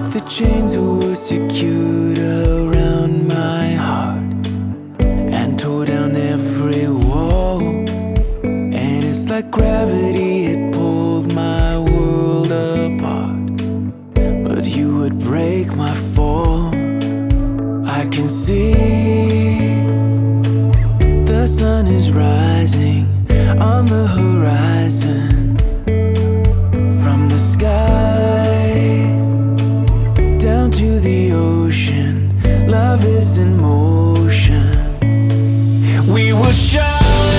The chains were secured around my heart and tore down every wall. And it's like gravity had pulled my world apart, but you would break my fall. I can see the sun is rising on the horizon. From the sky down to the ocean, love is in motion. We will shine.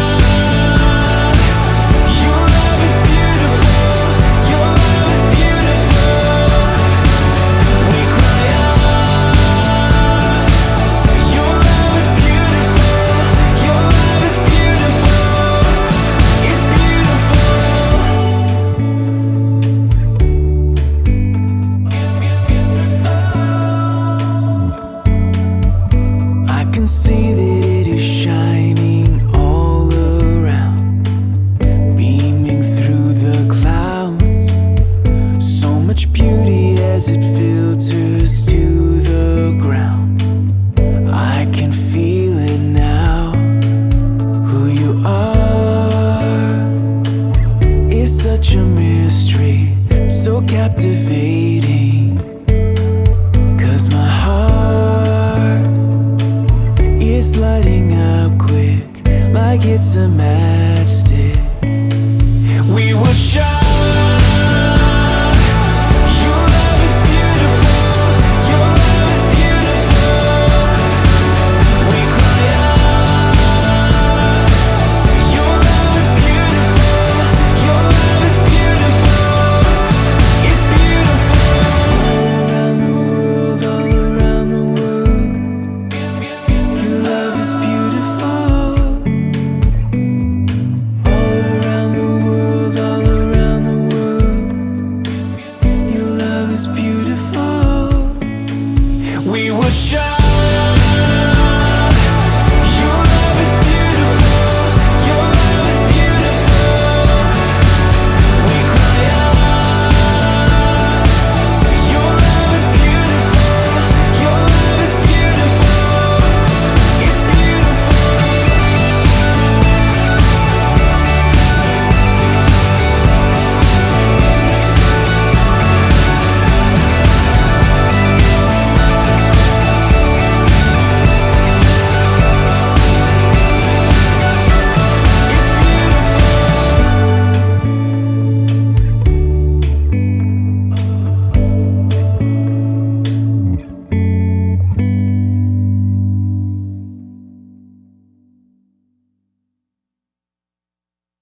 Your love is beautiful. Your love is beautiful. We cry out. Your love is beautiful. Your love is beautiful. It's beautiful. I can see that it is shining all around, beaming through the clouds. So much beauty as it filters to the ground. I can feel it now. Who you are is such a mystery, so captivating.